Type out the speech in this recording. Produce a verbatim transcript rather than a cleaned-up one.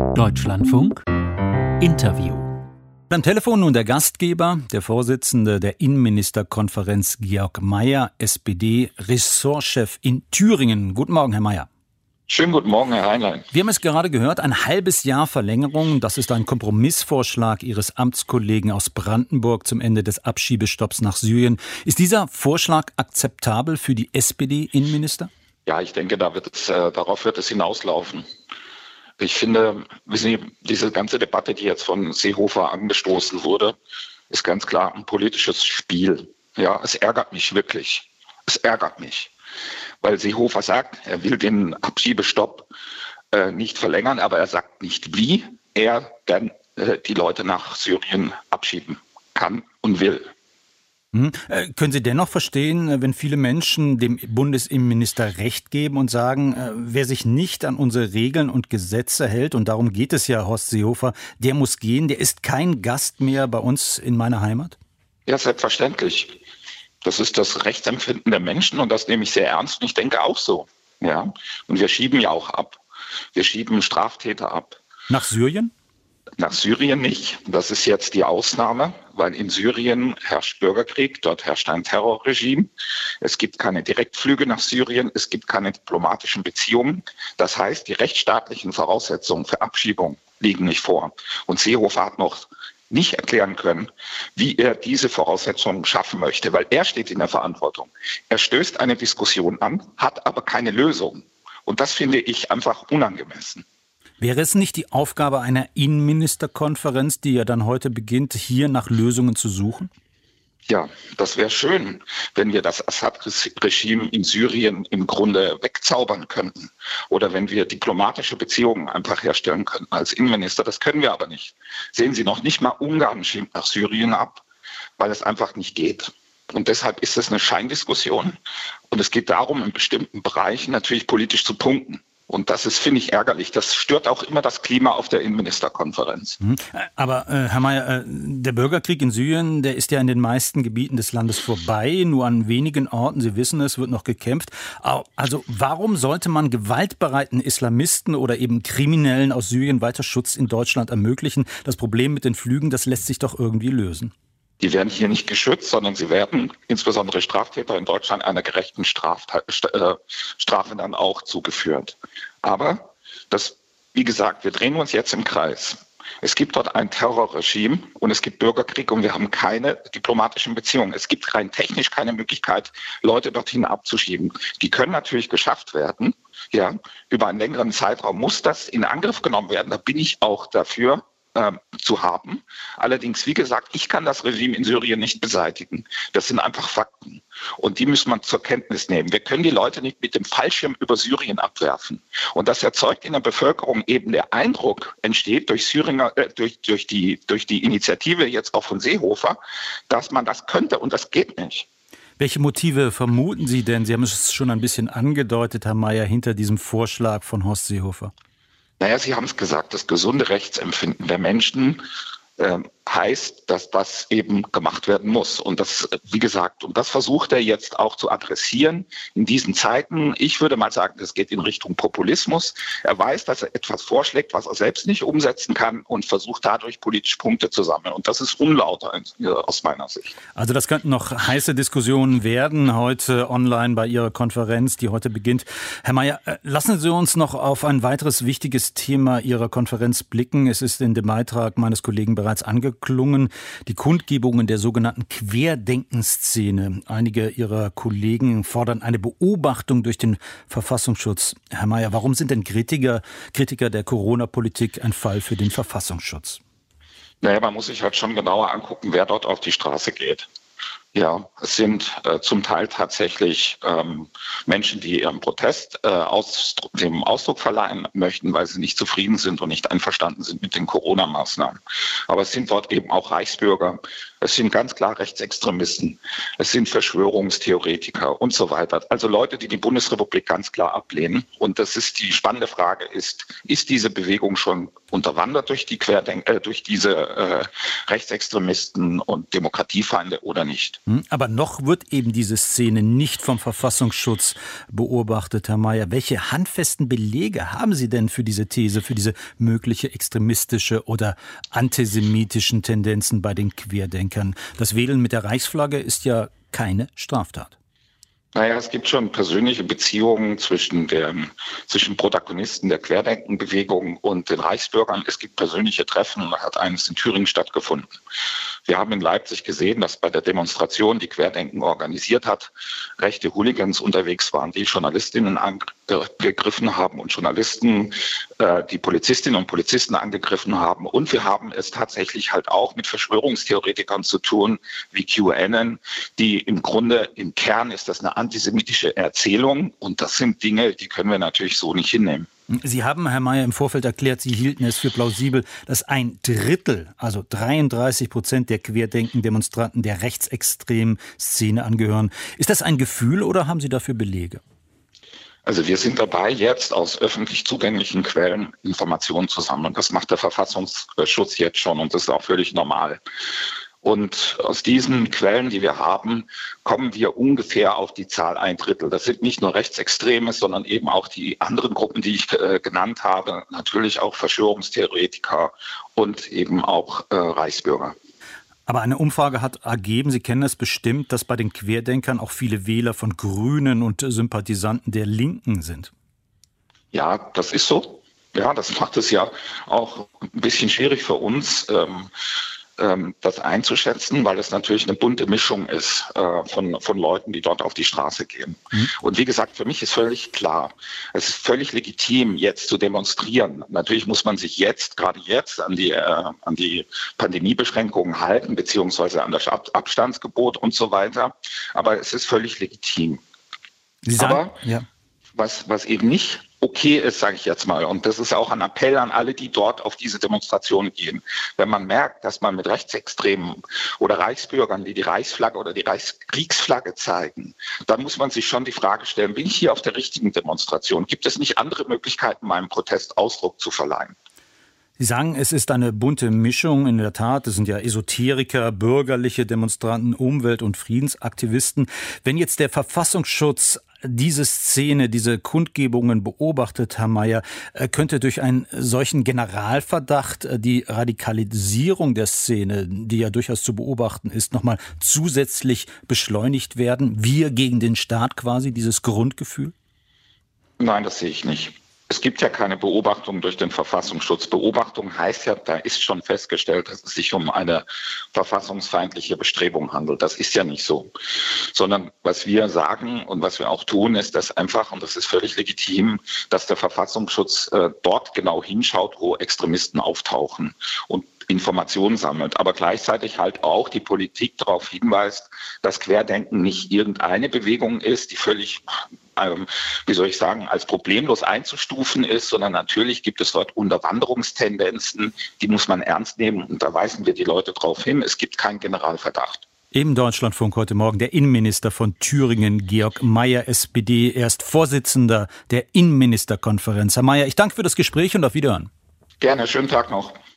Deutschlandfunk Interview. Beim Telefon nun der Gastgeber, der Vorsitzende der Innenministerkonferenz Georg Mayer, S P D, Ressortchef in Thüringen. Guten Morgen, Herr Mayer. Schönen guten Morgen, Herr Heinlein. Wir haben es gerade gehört, ein halbes Jahr Verlängerung. Das ist ein Kompromissvorschlag Ihres Amtskollegen aus Brandenburg zum Ende des Abschiebestopps nach Syrien. Ist dieser Vorschlag akzeptabel für die S P D-Innenminister? Ja, ich denke, da wird es, äh, darauf wird es hinauslaufen. Ich finde, wissen Sie, diese ganze Debatte, die jetzt von Seehofer angestoßen wurde, ist ganz klar ein politisches Spiel. Ja, es ärgert mich wirklich. Es ärgert mich. Weil Seehofer sagt, er will den Abschiebestopp äh, nicht verlängern, aber er sagt nicht, wie er dann äh, die Leute nach Syrien abschieben kann und will. Hm. Äh, können Sie dennoch verstehen, wenn viele Menschen dem Bundesinnenminister Recht geben und sagen, äh, wer sich nicht an unsere Regeln und Gesetze hält, und darum geht es ja, Horst Seehofer, der muss gehen, der ist kein Gast mehr bei uns in meiner Heimat? Ja, selbstverständlich. Das ist das Rechtsempfinden der Menschen und das nehme ich sehr ernst und ich denke auch so. Ja. Und wir schieben ja auch ab. Wir schieben Straftäter ab. Nach Syrien? Nach Syrien nicht. Das ist jetzt die Ausnahme, weil in Syrien herrscht Bürgerkrieg, dort herrscht ein Terrorregime. Es gibt keine Direktflüge nach Syrien, es gibt keine diplomatischen Beziehungen. Das heißt, die rechtsstaatlichen Voraussetzungen für Abschiebung liegen nicht vor. Und Seehofer hat noch nicht erklären können, wie er diese Voraussetzungen schaffen möchte, weil er steht in der Verantwortung. Er stößt eine Diskussion an, hat aber keine Lösung. Und das finde ich einfach unangemessen. Wäre es nicht die Aufgabe einer Innenministerkonferenz, die ja dann heute beginnt, hier nach Lösungen zu suchen? Ja, das wäre schön, wenn wir das Assad-Regime in Syrien im Grunde wegzaubern könnten. Oder wenn wir diplomatische Beziehungen einfach herstellen könnten als Innenminister. Das können wir aber nicht. Sehen Sie, noch nicht mal Ungarn schiebt nach Syrien ab, weil es einfach nicht geht. Und deshalb ist es eine Scheindiskussion. Und es geht darum, in bestimmten Bereichen natürlich politisch zu punkten. Und das ist, finde ich, ärgerlich. Das stört auch immer das Klima auf der Innenministerkonferenz. Aber äh, Herr Mayer, äh, der Bürgerkrieg in Syrien, der ist ja in den meisten Gebieten des Landes vorbei. Nur an wenigen Orten, Sie wissen es, wird noch gekämpft. Also warum sollte man gewaltbereiten Islamisten oder eben Kriminellen aus Syrien weiter Schutz in Deutschland ermöglichen? Das Problem mit den Flügen, das lässt sich doch irgendwie lösen. Die werden hier nicht geschützt, sondern sie werden, insbesondere Straftäter in Deutschland, einer gerechten Strafe, äh, Strafe dann auch zugeführt. Aber das, wie gesagt, wir drehen uns jetzt im Kreis. Es gibt dort ein Terrorregime und es gibt Bürgerkrieg und wir haben keine diplomatischen Beziehungen. Es gibt rein technisch keine Möglichkeit, Leute dorthin abzuschieben. Die können natürlich geschafft werden. Ja, über einen längeren Zeitraum muss das in Angriff genommen werden. Da bin ich auch dafür. Äh, zu haben. Allerdings, wie gesagt, ich kann das Regime in Syrien nicht beseitigen. Das sind einfach Fakten. Und die muss man zur Kenntnis nehmen. Wir können die Leute nicht mit dem Fallschirm über Syrien abwerfen. Und das erzeugt in der Bevölkerung eben der Eindruck, entsteht durch Syringer, äh, durch, durch die, durch die Initiative jetzt auch von Seehofer, dass man das könnte und das geht nicht. Welche Motive vermuten Sie denn? Sie haben es schon ein bisschen angedeutet, Herr Mayer, hinter diesem Vorschlag von Horst Seehofer. Naja, Sie haben es gesagt, das gesunde Rechtsempfinden der Menschen äh, heißt, dass das eben gemacht werden muss. Und das, wie gesagt, und das versucht er jetzt auch zu adressieren in diesen Zeiten. Ich würde mal sagen, das geht in Richtung Populismus. Er weiß, dass er etwas vorschlägt, was er selbst nicht umsetzen kann und versucht dadurch politische Punkte zu sammeln. Und das ist unlauter aus meiner Sicht. Also das könnten noch heiße Diskussionen werden heute online bei Ihrer Konferenz, die heute beginnt. Herr Mayer, lassen Sie uns noch auf ein weiteres wichtiges Thema Ihrer Konferenz blicken. Es ist in dem Beitrag meines Kollegen bereits angeklungen. Die Kundgebungen der sogenannten Querdenkenszene. Einige Ihrer Kollegen fordern eine Beobachtung durch den Verfassungsschutz. Herr Mayer, warum sind denn Kritiker, Kritiker der Corona-Politik ein Fall für den Verfassungsschutz? Naja, man muss sich halt schon genauer angucken, wer dort auf die Straße geht. Ja, es sind äh, zum Teil tatsächlich ähm, Menschen, die ihren Protest äh, aus, dem Ausdruck verleihen möchten, weil sie nicht zufrieden sind und nicht einverstanden sind mit den Corona-Maßnahmen. Aber es sind dort eben auch Reichsbürger, es sind ganz klar Rechtsextremisten, es sind Verschwörungstheoretiker und so weiter. Also Leute, die die Bundesrepublik ganz klar ablehnen. Und das ist die spannende Frage, ist, ist diese Bewegung schon unterwandert durch die Querdenk äh, durch diese äh, Rechtsextremisten und Demokratiefeinde oder nicht? Aber noch wird eben diese Szene nicht vom Verfassungsschutz beobachtet, Herr Mayer. Welche handfesten Belege haben Sie denn für diese These, für diese mögliche extremistische oder antisemitischen Tendenzen bei den Querdenkern? Das Wedeln mit der Reichsflagge ist ja keine Straftat. Naja, es gibt schon persönliche Beziehungen zwischen, der, zwischen Protagonisten der Querdenkenbewegung und den Reichsbürgern. Es gibt persönliche Treffen, hat eines in Thüringen stattgefunden. Wir haben in Leipzig gesehen, dass bei der Demonstration, die Querdenken organisiert hat, rechte Hooligans unterwegs waren, die Journalistinnen angegriffen haben und Journalisten, äh, die Polizistinnen und Polizisten angegriffen haben. Und wir haben es tatsächlich halt auch mit Verschwörungstheoretikern zu tun, wie QAnon, die im Grunde, im Kern ist das eine antisemitische Erzählung. Und das sind Dinge, die können wir natürlich so nicht hinnehmen. Sie haben, Herr Mayer, im Vorfeld erklärt, Sie hielten es für plausibel, dass ein Drittel, also dreiunddreißig Prozent der Querdenken-Demonstranten der rechtsextremen Szene angehören. Ist das ein Gefühl oder haben Sie dafür Belege? Also wir sind dabei, jetzt aus öffentlich zugänglichen Quellen Informationen zu sammeln. Das macht der Verfassungsschutz jetzt schon und das ist auch völlig normal. Und aus diesen Quellen, die wir haben, kommen wir ungefähr auf die Zahl ein Drittel. Das sind nicht nur Rechtsextreme, sondern eben auch die anderen Gruppen, die ich äh, genannt habe. Natürlich auch Verschwörungstheoretiker und eben auch äh, Reichsbürger. Aber eine Umfrage hat ergeben, Sie kennen es bestimmt, dass bei den Querdenkern auch viele Wähler von Grünen und Sympathisanten der Linken sind. Ja, das ist so. Ja, das macht es ja auch ein bisschen schwierig für uns, ähm, das einzuschätzen, weil es natürlich eine bunte Mischung ist äh, von, von Leuten, die dort auf die Straße gehen. Mhm. Und wie gesagt, für mich ist völlig klar, es ist völlig legitim, jetzt zu demonstrieren. Natürlich muss man sich jetzt, gerade jetzt, an die, äh, an die Pandemiebeschränkungen halten, beziehungsweise an das Ab- Abstandsgebot und so weiter. Aber es ist völlig legitim. Sie sagen, Aber ja. was, was eben nicht okay ist, sage ich jetzt mal, und das ist auch ein Appell an alle, die dort auf diese Demonstrationen gehen. Wenn man merkt, dass man mit Rechtsextremen oder Reichsbürgern, die die Reichsflagge oder die Reichskriegsflagge zeigen, dann muss man sich schon die Frage stellen, bin ich hier auf der richtigen Demonstration? Gibt es nicht andere Möglichkeiten, meinem Protest Ausdruck zu verleihen? Sie sagen, es ist eine bunte Mischung. In der Tat, es sind ja Esoteriker, bürgerliche Demonstranten, Umwelt- und Friedensaktivisten. Wenn jetzt der Verfassungsschutz diese Szene, diese Kundgebungen beobachtet, Herr Mayer, könnte durch einen solchen Generalverdacht die Radikalisierung der Szene, die ja durchaus zu beobachten ist, nochmal zusätzlich beschleunigt werden? Wir gegen den Staat quasi, dieses Grundgefühl? Nein, das sehe ich nicht. Es gibt ja keine Beobachtung durch den Verfassungsschutz. Beobachtung heißt ja, da ist schon festgestellt, dass es sich um eine verfassungsfeindliche Bestrebung handelt. Das ist ja nicht so. Sondern was wir sagen und was wir auch tun, ist, dass einfach, und das ist völlig legitim, dass der Verfassungsschutz äh, dort genau hinschaut, wo Extremisten auftauchen und Informationen sammelt, aber gleichzeitig halt auch die Politik darauf hinweist, dass Querdenken nicht irgendeine Bewegung ist, die völlig, ähm, wie soll ich sagen, als problemlos einzustufen ist, sondern natürlich gibt es dort Unterwanderungstendenzen, die muss man ernst nehmen und da weisen wir die Leute darauf hin, es gibt keinen Generalverdacht. Im Deutschlandfunk heute Morgen der Innenminister von Thüringen, Georg Mayer, S P D. Er ist Vorsitzender der Innenministerkonferenz. Herr Mayer, ich danke für das Gespräch und auf Wiederhören. Gerne, schönen Tag noch.